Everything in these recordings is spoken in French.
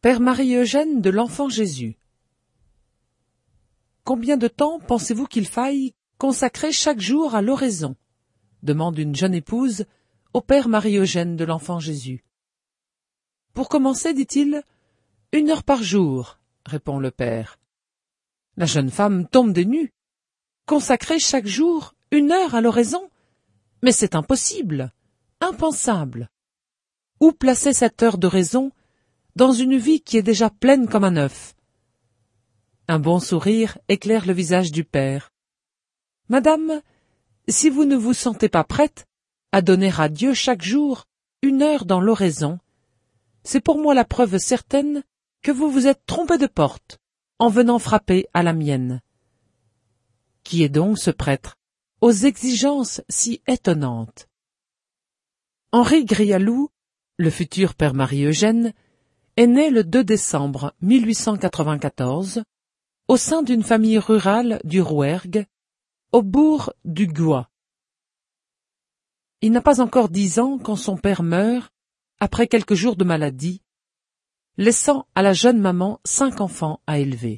Père Marie-Eugène de l'Enfant Jésus. Combien de temps pensez-vous qu'il faille consacrer chaque jour à l'oraison? Demande une jeune épouse au Père Marie-Eugène de l'Enfant Jésus. Pour commencer, dit-il, 1 heure par jour, répond le Père. La jeune femme tombe des nues. Consacrer chaque jour 1 heure à l'oraison? Mais c'est impossible, impensable. Où placer cette heure d'oraison dans une vie qui est déjà pleine comme un œuf? Un bon sourire éclaire le visage du père. Madame, si vous ne vous sentez pas prête à donner à Dieu chaque jour 1 heure dans l'oraison, c'est pour moi la preuve certaine que vous vous êtes trompée de porte en venant frapper à la mienne. Qui est donc ce prêtre aux exigences si étonnantes? Henri Grialou, le futur Père Marie-Eugène, est né le 2 décembre 1894 au sein d'une famille rurale du Rouergue, au bourg du Gois. Il n'a pas encore 10 ans quand son père meurt, après quelques jours de maladie, laissant à la jeune maman 5 enfants à élever.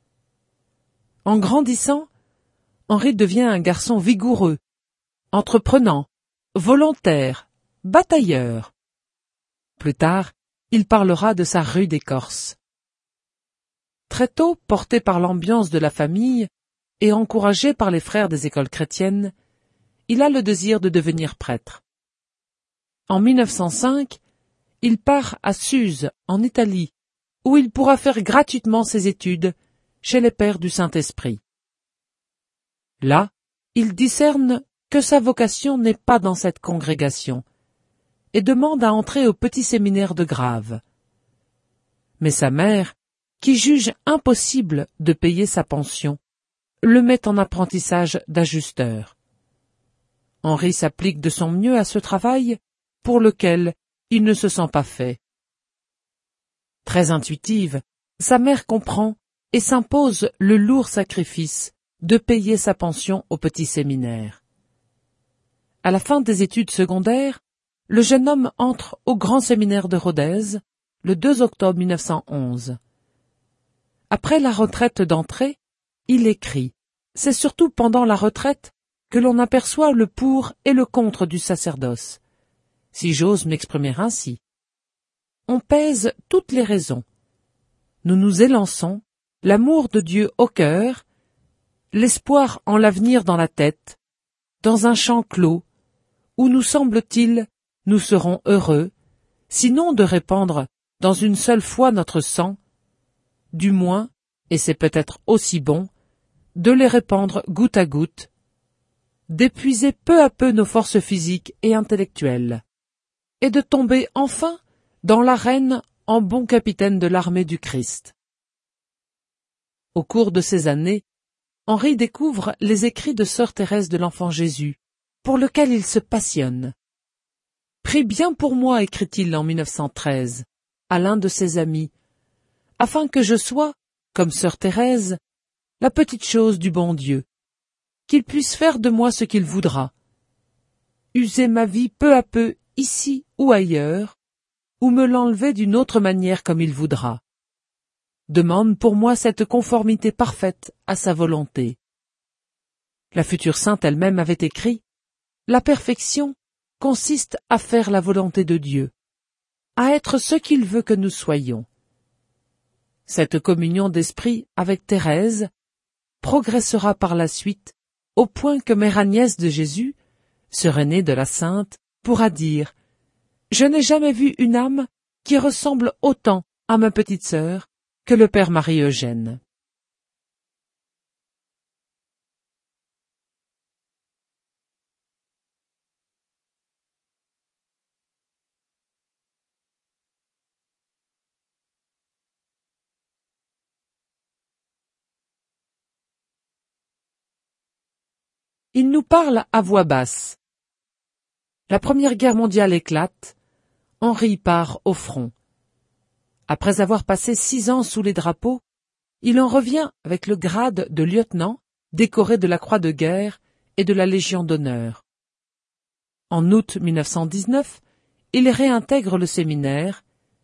En grandissant, Henri devient un garçon vigoureux, entreprenant, volontaire, batailleur. Plus tard, il parlera de sa rude écorce. Très tôt, porté par l'ambiance de la famille et encouragé par les frères des écoles chrétiennes, il a le désir de devenir prêtre. En 1905, il part à Suse, en Italie, où il pourra faire gratuitement ses études chez les pères du Saint-Esprit. Là, il discerne que sa vocation n'est pas dans cette congrégation et demande à entrer au petit séminaire de Grave. Mais sa mère, qui juge impossible de payer sa pension, le met en apprentissage d'ajusteur. Henri s'applique de son mieux à ce travail pour lequel il ne se sent pas fait. Très intuitive, sa mère comprend et s'impose le lourd sacrifice de payer sa pension au petit séminaire. À la fin des études secondaires, le jeune homme entre au grand séminaire de Rodez le 2 octobre 1911. Après la retraite d'entrée, il écrit. C'est surtout pendant la retraite que l'on aperçoit le pour et le contre du sacerdoce, si j'ose m'exprimer ainsi. On pèse toutes les raisons. Nous nous élançons, l'amour de Dieu au cœur, l'espoir en l'avenir dans la tête, dans un champ clos, où nous semble-t-il, nous serons heureux, sinon de répandre dans une seule fois notre sang, du moins, et c'est peut-être aussi bon, de les répandre goutte à goutte, d'épuiser peu à peu nos forces physiques et intellectuelles, et de tomber enfin dans l'arène en bon capitaine de l'armée du Christ. Au cours de ces années, Henri découvre les écrits de sœur Thérèse de l'Enfant Jésus, pour lequel il se passionne. « Prie bien pour moi, écrit-il en 1913, à l'un de ses amis, afin que je sois, comme sœur Thérèse, la petite chose du bon Dieu, qu'il puisse faire de moi ce qu'il voudra, user ma vie peu à peu ici ou ailleurs, ou me l'enlever d'une autre manière comme il voudra. Demande pour moi cette conformité parfaite à sa volonté. » La future sainte elle-même avait écrit « La perfection consiste à faire la volonté de Dieu, à être ce qu'il veut que nous soyons. » Cette communion d'esprit avec Thérèse progressera par la suite au point que Mère Agnès de Jésus, sœur aînée de la Sainte, pourra dire « Je n'ai jamais vu une âme qui ressemble autant à ma petite sœur que le Père Marie-Eugène. » Il nous parle à voix basse. La Première Guerre mondiale éclate, Henri part au front. Après avoir passé 6 ans sous les drapeaux, il en revient avec le grade de lieutenant, décoré de la Croix de guerre et de la Légion d'honneur. En août 1919, il réintègre le séminaire,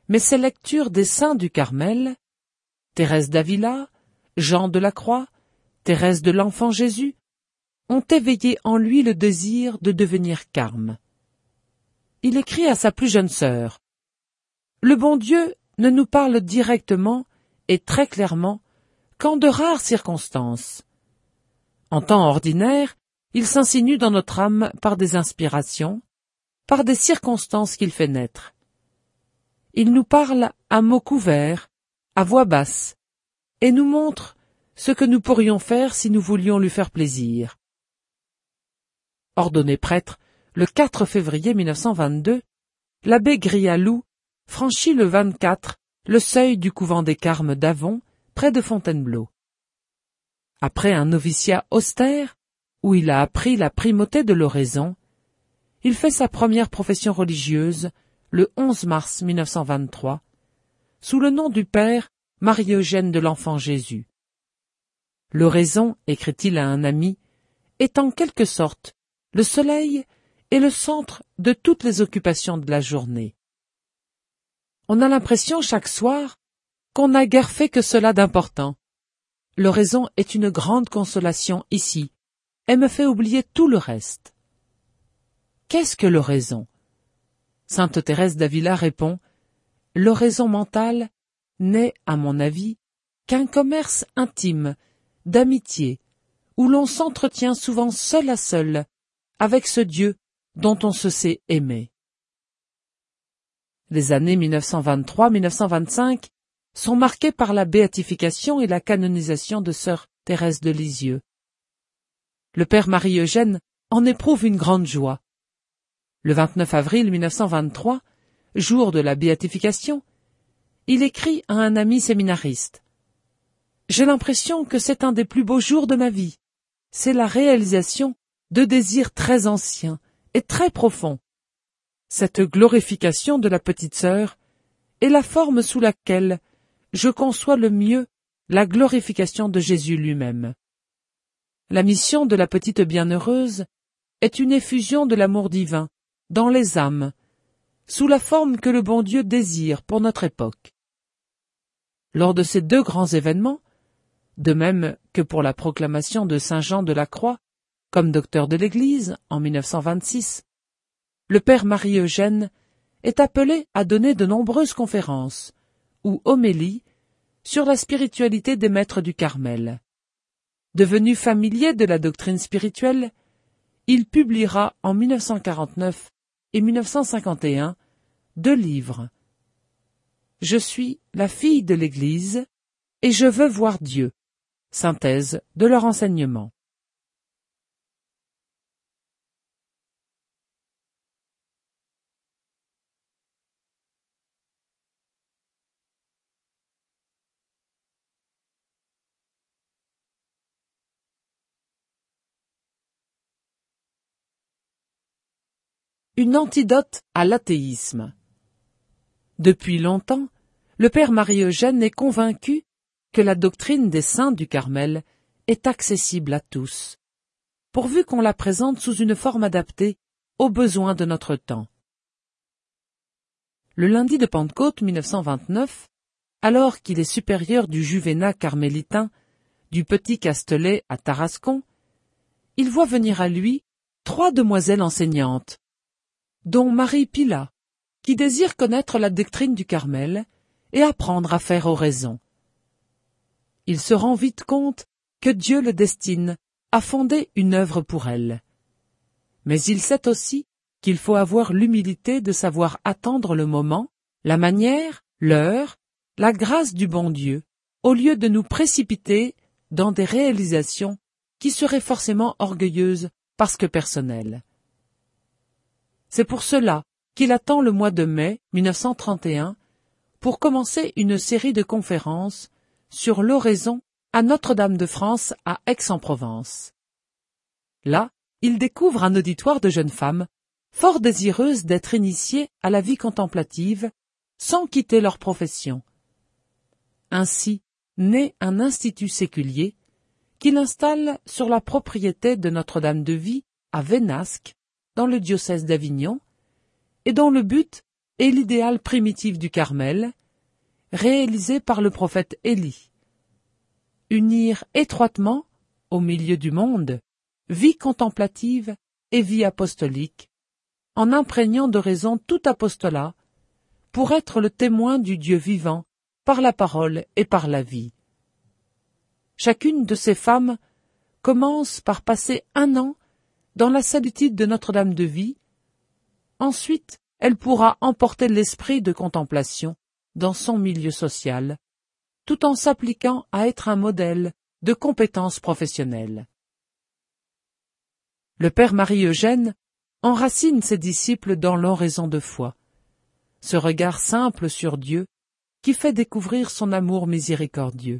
mais ses lectures des saints du Carmel, Thérèse d'Avila, Jean de la Croix, Thérèse de l'Enfant Jésus, ont éveillé en lui le désir de devenir carme. Il écrit à sa plus jeune sœur « Le bon Dieu ne nous parle directement et très clairement qu'en de rares circonstances. En temps ordinaire, il s'insinue dans notre âme par des inspirations, par des circonstances qu'il fait naître. Il nous parle à mots couverts, à voix basse, et nous montre ce que nous pourrions faire si nous voulions lui faire plaisir. » Ordonné prêtre le 4 février 1922, l'abbé Grialou franchit le 24 le seuil du couvent des Carmes d'Avon, près de Fontainebleau. Après un noviciat austère, où il a appris la primauté de l'oraison, il fait sa première profession religieuse le 11 mars 1923, sous le nom du père Marie-Eugène de l'Enfant Jésus. L'oraison, écrit-il à un ami, est en quelque sorte le soleil et le centre de toutes les occupations de la journée. On a l'impression chaque soir qu'on n'a guère fait que cela d'important. L'oraison est une grande consolation ici, et me fait oublier tout le reste. Qu'est-ce que l'oraison? Sainte Thérèse d'Avila répond « L'oraison mentale n'est, à mon avis, qu'un commerce intime, d'amitié, où l'on s'entretient souvent seul à seul, avec ce Dieu dont on se sait aimer. » Les années 1923-1925 sont marquées par la béatification et la canonisation de sœur Thérèse de Lisieux. Le père Marie-Eugène en éprouve une grande joie. Le 29 avril 1923, jour de la béatification, il écrit à un ami séminariste « J'ai l'impression que c'est un des plus beaux jours de ma vie. C'est la réalisation de désirs très anciens et très profonds. Cette glorification de la petite sœur est la forme sous laquelle je conçois le mieux la glorification de Jésus lui-même. La mission de la petite bienheureuse est une effusion de l'amour divin dans les âmes, sous la forme que le bon Dieu désire pour notre époque. » Lors de ces deux grands événements, de même que pour la proclamation de Saint Jean de la Croix comme docteur de l'Église en 1926, le père Marie-Eugène est appelé à donner de nombreuses conférences ou homélies sur la spiritualité des maîtres du Carmel. Devenu familier de la doctrine spirituelle, il publiera en 1949 et 1951 2 livres. Je suis la fille de l'Église et je veux voir Dieu. Synthèse de leur enseignement. Une antidote à l'athéisme. Depuis longtemps, le père Marie-Eugène est convaincu que la doctrine des saints du Carmel est accessible à tous, pourvu qu'on la présente sous une forme adaptée aux besoins de notre temps. Le lundi de Pentecôte 1929, alors qu'il est supérieur du Juvénat carmélitain du Petit Castelet à Tarascon, il voit venir à lui 3 demoiselles enseignantes, dont Marie Pilat, qui désire connaître la doctrine du Carmel et apprendre à faire oraison. Il se rend vite compte que Dieu le destine à fonder une œuvre pour elle. Mais il sait aussi qu'il faut avoir l'humilité de savoir attendre le moment, la manière, l'heure, la grâce du bon Dieu, au lieu de nous précipiter dans des réalisations qui seraient forcément orgueilleuses parce que personnelles. C'est pour cela qu'il attend le mois de mai 1931 pour commencer une série de conférences sur l'oraison à Notre-Dame de France à Aix-en-Provence. Là, il découvre un auditoire de jeunes femmes fort désireuses d'être initiées à la vie contemplative sans quitter leur profession. Ainsi naît un institut séculier qu'il installe sur la propriété de Notre-Dame de Vie à Vénasque, dans le diocèse d'Avignon, et dont le but est l'idéal primitif du Carmel, réalisé par le prophète Élie. Unir étroitement, au milieu du monde, vie contemplative et vie apostolique, en imprégnant de raison tout apostolat, pour être le témoin du Dieu vivant par la parole et par la vie. Chacune de ces femmes commence par passer 1 an dans la solitude de Notre-Dame de Vie. Ensuite, elle pourra emporter l'esprit de contemplation dans son milieu social, tout en s'appliquant à être un modèle de compétences professionnelles. Le Père Marie-Eugène enracine ses disciples dans l'oraison de foi, ce regard simple sur Dieu qui fait découvrir son amour miséricordieux.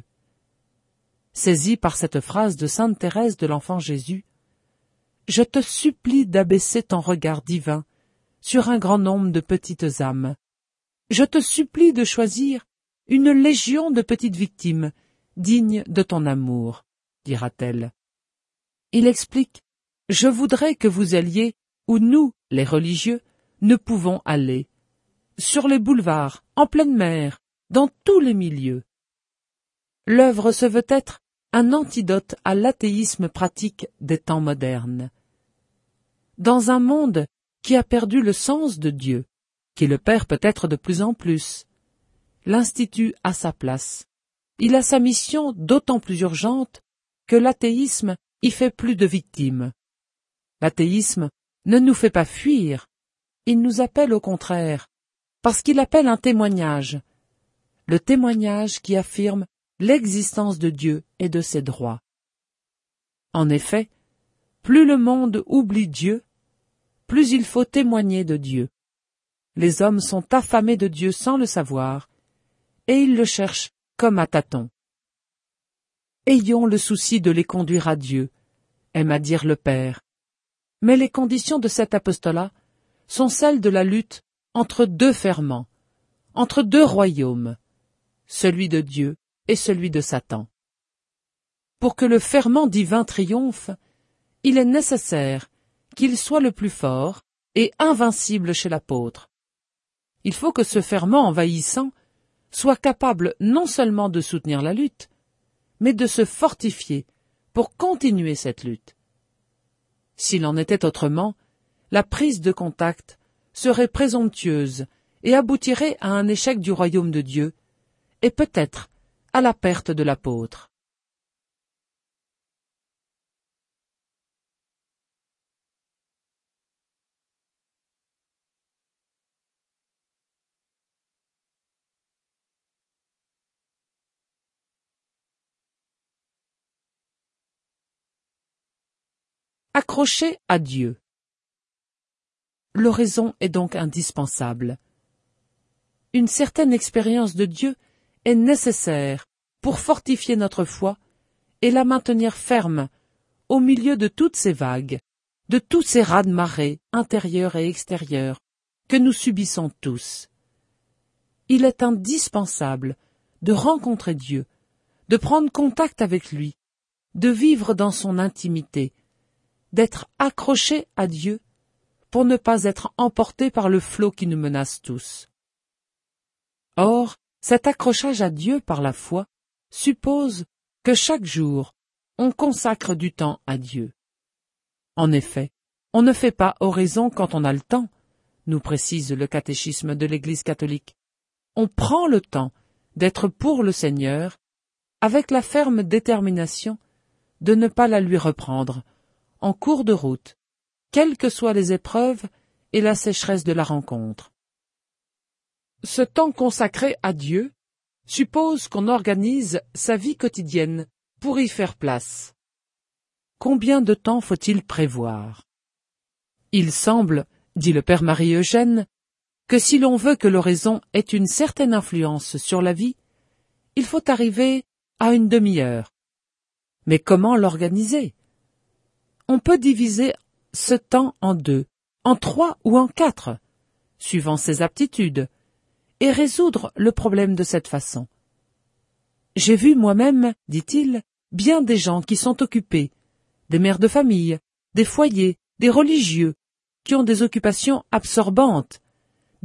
Saisi par cette phrase de sainte Thérèse de l'Enfant Jésus, « Je te supplie d'abaisser ton regard divin sur un grand nombre de petites âmes. Je te supplie de choisir une légion de petites victimes dignes de ton amour, dira-t-elle. Il explique « Je voudrais que vous alliez où nous, les religieux, ne pouvons aller, sur les boulevards, en pleine mer, dans tous les milieux. » L'œuvre se veut être un antidote à l'athéisme pratique des temps modernes. Dans un monde qui a perdu le sens de Dieu, qui le perd peut-être de plus en plus, l'Institut a sa place. Il a sa mission d'autant plus urgente que l'athéisme y fait plus de victimes. L'athéisme ne nous fait pas fuir, il nous appelle au contraire, parce qu'il appelle un témoignage, le témoignage qui affirme l'existence de Dieu et de ses droits. En effet, plus le monde oublie Dieu, plus il faut témoigner de Dieu. Les hommes sont affamés de Dieu sans le savoir, et ils le cherchent comme à tâtons. Ayons le souci de les conduire à Dieu, aime à dire le Père. Mais les conditions de cet apostolat sont celles de la lutte entre 2 ferments, entre 2 royaumes, celui de Dieu et celui de Satan. Pour que le ferment divin triomphe, il est nécessaire qu'il soit le plus fort et invincible chez l'apôtre. Il faut que ce ferment envahissant soit capable non seulement de soutenir la lutte, mais de se fortifier pour continuer cette lutte. S'il en était autrement, la prise de contact serait présomptueuse et aboutirait à un échec du royaume de Dieu, et peut-être à la perte de l'apôtre. Accroché à Dieu. L'oraison est donc indispensable. Une certaine expérience de Dieu est nécessaire pour fortifier notre foi et la maintenir ferme au milieu de toutes ces vagues, de tous ces raz-de-marée intérieurs et extérieurs que nous subissons tous. Il est indispensable de rencontrer Dieu, de prendre contact avec lui, de vivre dans son intimité, d'être accroché à Dieu pour ne pas être emporté par le flot qui nous menace tous. Or, cet accrochage à Dieu par la foi suppose que chaque jour, on consacre du temps à Dieu. En effet, on ne fait pas oraison quand on a le temps, nous précise le catéchisme de l'Église catholique. On prend le temps d'être pour le Seigneur, avec la ferme détermination de ne pas la lui reprendre, en cours de route, quelles que soient les épreuves et la sécheresse de la rencontre. Ce temps consacré à Dieu suppose qu'on organise sa vie quotidienne pour y faire place. Combien de temps faut-il prévoir? Il semble, dit le Père Marie-Eugène, que si l'on veut que l'oraison ait une certaine influence sur la vie, il faut arriver à une demi-heure. Mais comment l'organiser? On peut diviser ce temps en 2, en 3 ou en 4, suivant ses aptitudes, et résoudre le problème de cette façon. J'ai vu moi-même, dit-il, bien des gens qui sont occupés, des mères de famille, des foyers, des religieux, qui ont des occupations absorbantes,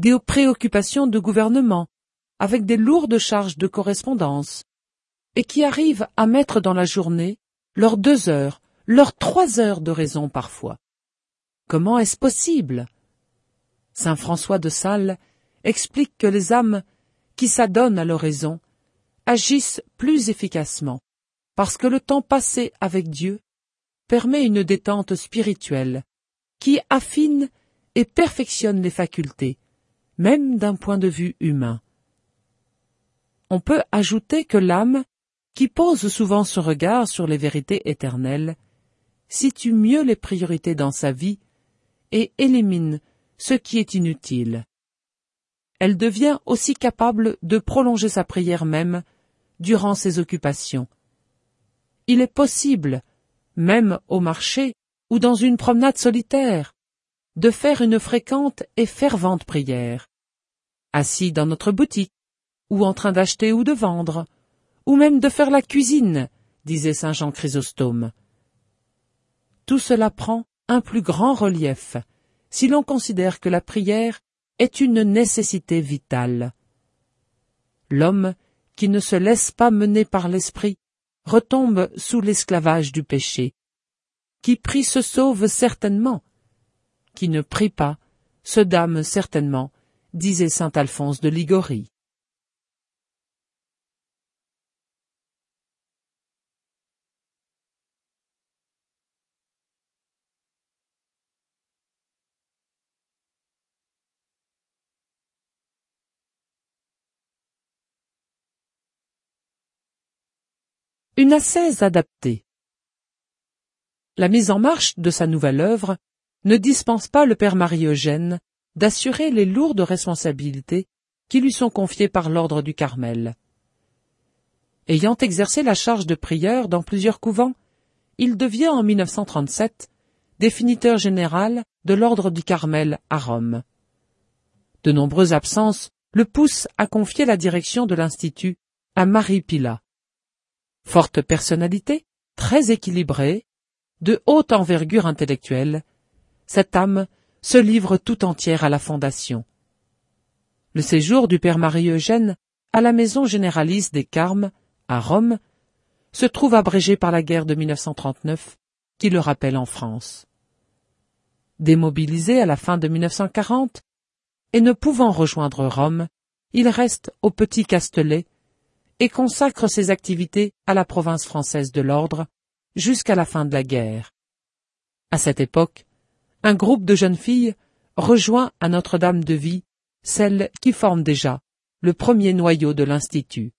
des préoccupations de gouvernement, avec des lourdes charges de correspondance, et qui arrivent à mettre dans la journée leurs 2 heures, leurs 3 heures de raison parfois. Comment est-ce possible? Saint François de Sales explique que les âmes qui s'adonnent à l'oraison agissent plus efficacement, parce que le temps passé avec Dieu permet une détente spirituelle qui affine et perfectionne les facultés, même d'un point de vue humain. On peut ajouter que l'âme, qui pose souvent son regard sur les vérités éternelles, situe mieux les priorités dans sa vie et élimine ce qui est inutile. Elle devient aussi capable de prolonger sa prière même durant ses occupations. Il est possible, même au marché ou dans une promenade solitaire, de faire une fréquente et fervente prière, assis dans notre boutique, ou en train d'acheter ou de vendre, ou même de faire la cuisine, disait saint Jean Chrysostome. Tout cela prend un plus grand relief si l'on considère que la prière est une nécessité vitale. L'homme qui ne se laisse pas mener par l'esprit retombe sous l'esclavage du péché. Qui prie se sauve certainement. Qui ne prie pas se damne certainement, disait saint Alphonse de Ligorie. Une ascèse adaptée. La mise en marche de sa nouvelle œuvre ne dispense pas le père Marie-Eugène d'assurer les lourdes responsabilités qui lui sont confiées par l'ordre du Carmel. Ayant exercé la charge de prieur dans plusieurs couvents, il devient en 1937 définiteur général de l'ordre du Carmel à Rome. De nombreuses absences le poussent à confier la direction de l'Institut à Marie Pilat. Forte personnalité, très équilibrée, de haute envergure intellectuelle, cette âme se livre tout entière à la fondation. Le séjour du père Marie-Eugène à la maison généraliste des Carmes, à Rome, se trouve abrégé par la guerre de 1939, qui le rappelle en France. Démobilisé à la fin de 1940, et ne pouvant rejoindre Rome, il reste au Petit Castelet et consacre ses activités à la province française de l'ordre jusqu'à la fin de la guerre. À cette époque, un groupe de jeunes filles rejoint à Notre-Dame de Vie celles qui forment déjà le premier noyau de l'Institut.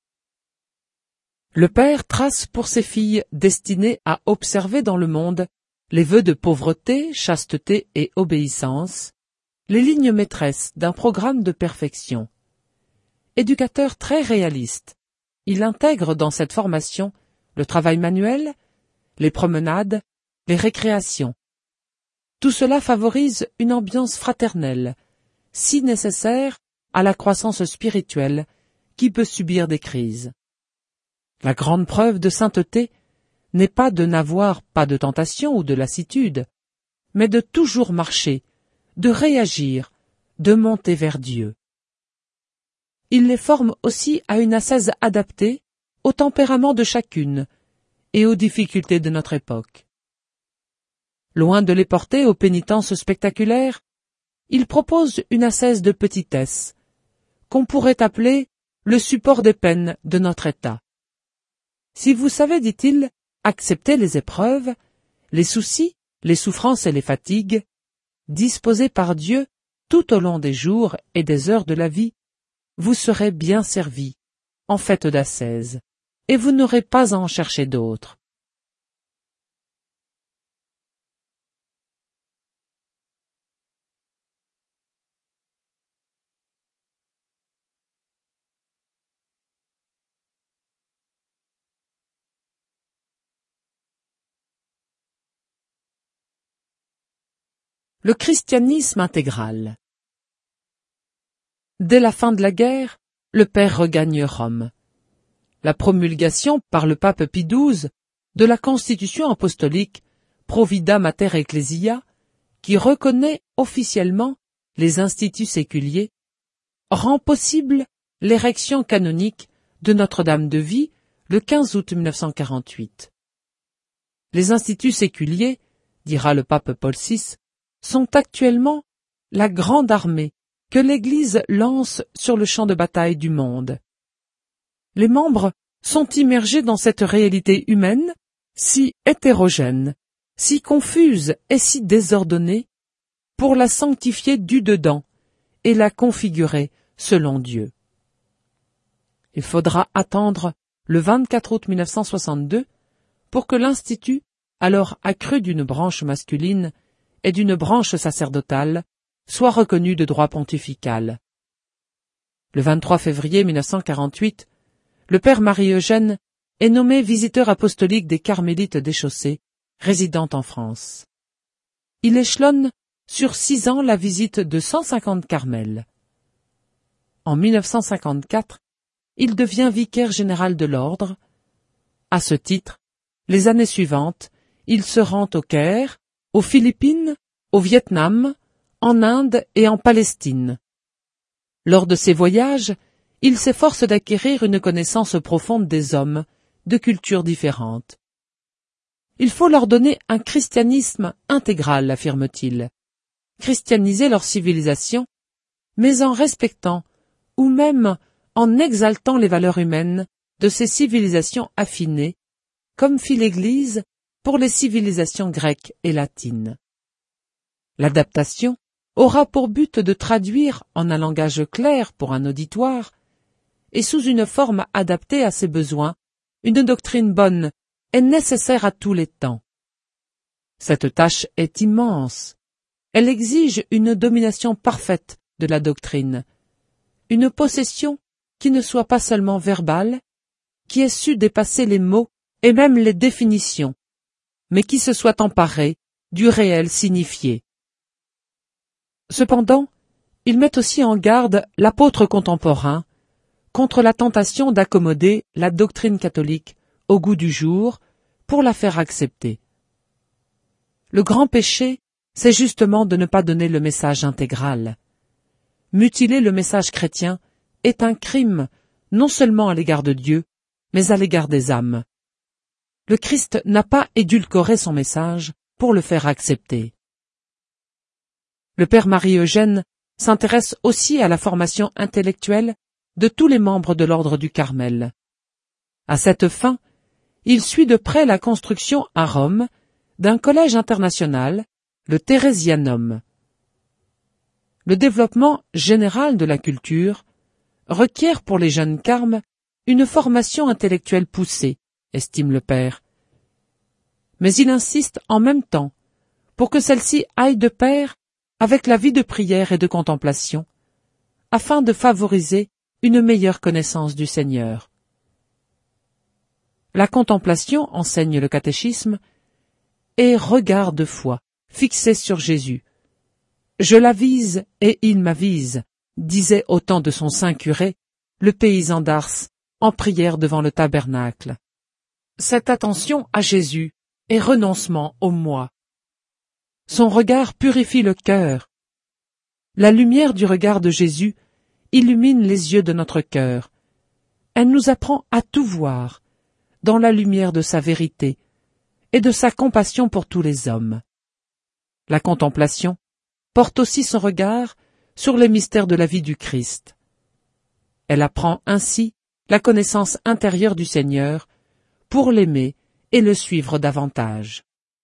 Le père trace pour ses filles destinées à observer dans le monde les vœux de pauvreté, chasteté et obéissance, les lignes maîtresses d'un programme de perfection. Éducateur très réaliste, il intègre dans cette formation le travail manuel, les promenades, les récréations. Tout cela favorise une ambiance fraternelle, si nécessaire à la croissance spirituelle qui peut subir des crises. La grande preuve de sainteté n'est pas de n'avoir pas de tentation ou de lassitude, mais de toujours marcher, de réagir, de monter vers Dieu. Il les forme aussi à une ascèse adaptée au tempérament de chacune et aux difficultés de notre époque. Loin de les porter aux pénitences spectaculaires, il propose une ascèse de petitesse, qu'on pourrait appeler le support des peines de notre état. Si vous savez, dit-il, accepter les épreuves, les soucis, les souffrances et les fatigues, disposés par Dieu tout au long des jours et des heures de la vie, vous serez bien servi, en fait d'ascèse, et vous n'aurez pas à en chercher d'autres. Le christianisme intégral. Dès la fin de la guerre, le père regagne Rome. La promulgation par le pape Pie XII de la constitution apostolique Provida Mater Ecclesia, qui reconnaît officiellement les instituts séculiers, rend possible l'érection canonique de Notre-Dame de Vie le 15 août 1948. Les instituts séculiers, dira le pape Paul VI, sont actuellement la grande armée que l'Église lance sur le champ de bataille du monde. Les membres sont immergés dans cette réalité humaine, si hétérogène, si confuse et si désordonnée, pour la sanctifier du dedans et la configurer selon Dieu. Il faudra attendre le 24 août 1962 pour que l'Institut, alors accru d'une branche masculine et d'une branche sacerdotale, soit reconnu de droit pontifical. Le 23 février 1948, le père Marie-Eugène est nommé visiteur apostolique des Carmélites déchaussés, résidant en France. Il échelonne sur 6 ans la visite de 150 carmels. En 1954, il devient vicaire général de l'ordre. À ce titre, les années suivantes, il se rend au Caire, aux Philippines, au Vietnam, en Inde et en Palestine. Lors de ces voyages, il s'efforce d'acquérir une connaissance profonde des hommes, de cultures différentes. Il faut leur donner un christianisme intégral, affirme-t-il, christianiser leur civilisation, mais en respectant, ou même en exaltant les valeurs humaines de ces civilisations affinées, comme fit l'Église pour les civilisations grecques et latines. L'adaptation aura pour but de traduire en un langage clair pour un auditoire, et sous une forme adaptée à ses besoins, une doctrine bonne et nécessaire à tous les temps. Cette tâche est immense. Elle exige une domination parfaite de la doctrine, une possession qui ne soit pas seulement verbale, qui ait su dépasser les mots et même les définitions, mais qui se soit emparée du réel signifié. Cependant, il met aussi en garde l'apôtre contemporain contre la tentation d'accommoder la doctrine catholique au goût du jour pour la faire accepter. Le grand péché, c'est justement de ne pas donner le message intégral. Mutiler le message chrétien est un crime non seulement à l'égard de Dieu, mais à l'égard des âmes. Le Christ n'a pas édulcoré son message pour le faire accepter. Le père Marie-Eugène s'intéresse aussi à la formation intellectuelle de tous les membres de l'ordre du Carmel. À cette fin, il suit de près la construction à Rome d'un collège international, le Thérésianum. Le développement général de la culture requiert pour les jeunes carmes une formation intellectuelle poussée, estime le père. Mais il insiste en même temps pour que celle-ci aille de pair avec la vie de prière et de contemplation, afin de favoriser une meilleure connaissance du Seigneur. La contemplation, enseigne le catéchisme, est regard de foi, fixé sur Jésus. Je l'avise et il m'avise, disait au temps de son saint curé, le paysan d'Ars, en prière devant le tabernacle. Cette attention à Jésus est renoncement au moi. Son regard purifie le cœur. La lumière du regard de Jésus illumine les yeux de notre cœur. Elle nous apprend à tout voir, dans la lumière de sa vérité et de sa compassion pour tous les hommes. La contemplation porte aussi son regard sur les mystères de la vie du Christ. Elle apprend ainsi la connaissance intérieure du Seigneur pour l'aimer et le suivre davantage.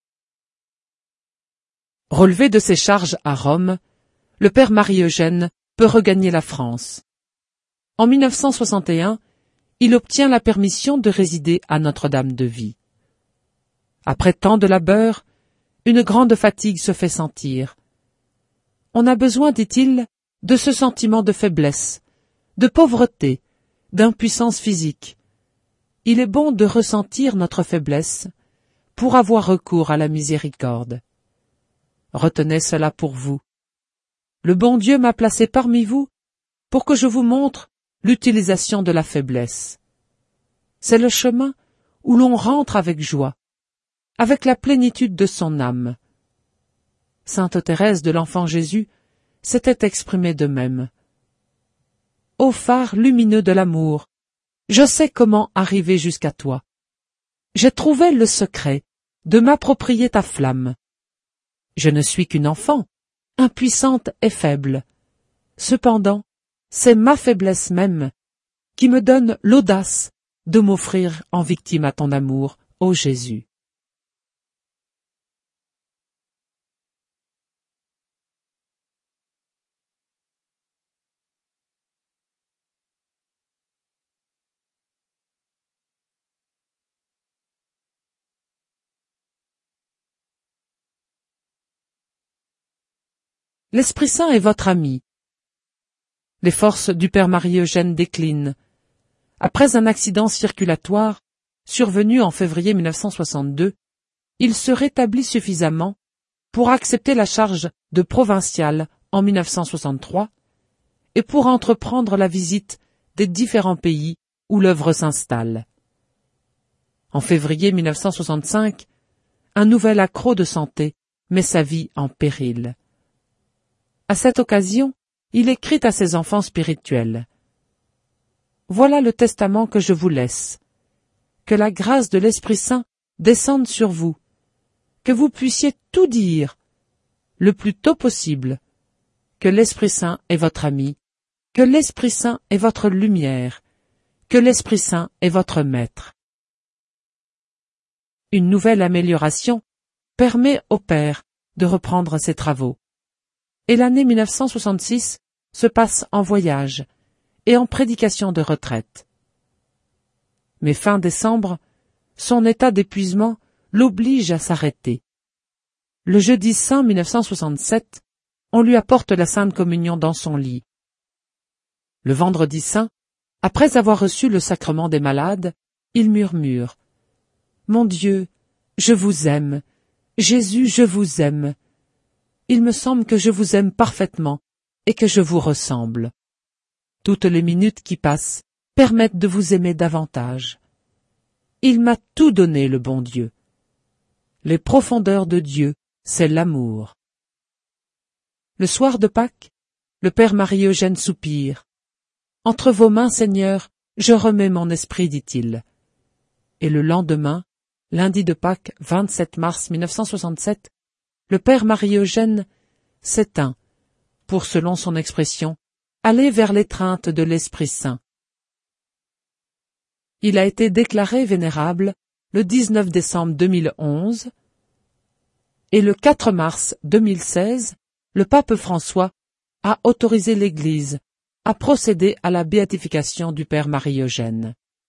Relevé de ses charges à Rome, le père Marie-Eugène peut regagner la France. En 1961, il obtient la permission de résider à Notre-Dame de Vie. Après tant de labeur, une grande fatigue se fait sentir. On a besoin, dit-il, de ce sentiment de faiblesse, de pauvreté, d'impuissance physique. Il est bon de ressentir notre faiblesse pour avoir recours à la miséricorde. Retenez cela pour vous. Le bon Dieu m'a placé parmi vous pour que je vous montre l'utilisation de la faiblesse. C'est le chemin où l'on rentre avec joie, avec la plénitude de son âme. Sainte Thérèse de l'Enfant Jésus s'était exprimé de même. Ô phare lumineux de l'amour, je sais comment arriver jusqu'à toi. J'ai trouvé le secret de m'approprier ta flamme. Je ne suis qu'une enfant, impuissante et faible. Cependant, c'est ma faiblesse même qui me donne l'audace de m'offrir en victime à ton amour, ô Jésus. L'Esprit Saint est votre ami. Les forces du Père Marie-Eugène déclinent. Après un accident circulatoire survenu en février 1962, il se rétablit suffisamment pour accepter la charge de provincial en 1963 et pour entreprendre la visite des différents pays où l'œuvre s'installe. En février 1965, un nouvel accroc de santé met sa vie en péril. À cette occasion, il écrit à ses enfants spirituels. « Voilà le testament que je vous laisse. Que la grâce de l'Esprit Saint descende sur vous, que vous puissiez tout dire, le plus tôt possible, que l'Esprit Saint est votre ami, que l'Esprit Saint est votre lumière, que l'Esprit Saint est votre maître. » Une nouvelle amélioration permet au Père de reprendre ses travaux. Et l'année 1966 se passe en voyage et en prédication de retraite. Mais fin décembre, son état d'épuisement l'oblige à s'arrêter. Le jeudi saint 1967, on lui apporte la Sainte Communion dans son lit. Le vendredi saint, après avoir reçu le sacrement des malades, il murmure « Mon Dieu, je vous aime, Jésus, je vous aime. Il me semble que je vous aime parfaitement et que je vous ressemble. Toutes les minutes qui passent permettent de vous aimer davantage. Il m'a tout donné, le bon Dieu. Les profondeurs de Dieu, c'est l'amour. » Le soir de Pâques, le Père Marie-Eugène soupire. « Entre vos mains, Seigneur, je remets mon esprit, dit-il. » Et le lendemain, lundi de Pâques, 27 mars 1967, le Père Marie-Eugène s'éteint pour, selon son expression, aller vers l'étreinte de l'Esprit Saint. Il a été déclaré vénérable le 19 décembre 2011 et le 4 mars 2016, le pape François a autorisé l'Église à procéder à la béatification du Père Marie-Eugène.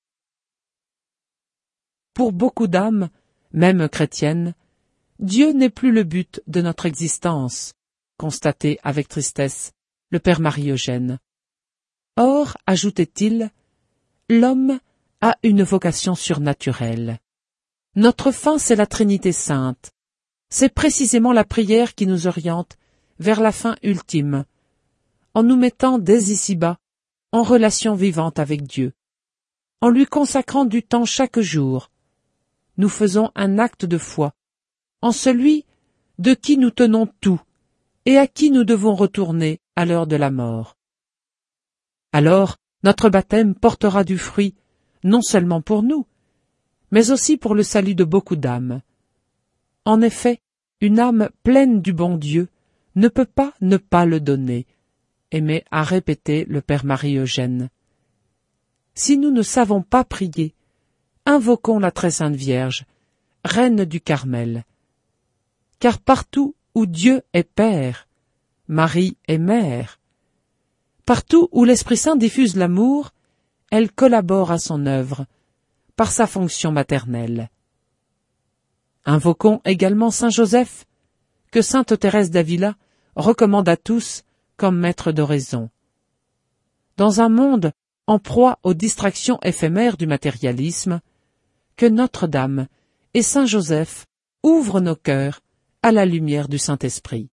Pour beaucoup d'âmes, même chrétiennes, Dieu n'est plus le but de notre existence, constatait avec tristesse le Père Marie-Eugène. Or, ajoutait-il, l'homme a une vocation surnaturelle. Notre fin, c'est la Trinité sainte. C'est précisément la prière qui nous oriente vers la fin ultime, en nous mettant dès ici-bas en relation vivante avec Dieu, en lui consacrant du temps chaque jour. Nous faisons un acte de foi en celui de qui nous tenons tout et à qui nous devons retourner à l'heure de la mort. Alors, notre baptême portera du fruit, non seulement pour nous, mais aussi pour le salut de beaucoup d'âmes. En effet, une âme pleine du bon Dieu ne peut pas ne pas le donner, aimait à répéter le Père Marie-Eugène. Si nous ne savons pas prier, invoquons la très sainte Vierge, Reine du Carmel. Car partout où Dieu est Père, Marie est Mère. Partout où l'Esprit Saint diffuse l'amour, elle collabore à son œuvre, par sa fonction maternelle. Invoquons également Saint Joseph, que sainte Thérèse d'Avila recommande à tous comme maître d'oraison. Dans un monde en proie aux distractions éphémères du matérialisme, que Notre-Dame et Saint Joseph ouvrent nos cœurs à la lumière du Saint-Esprit.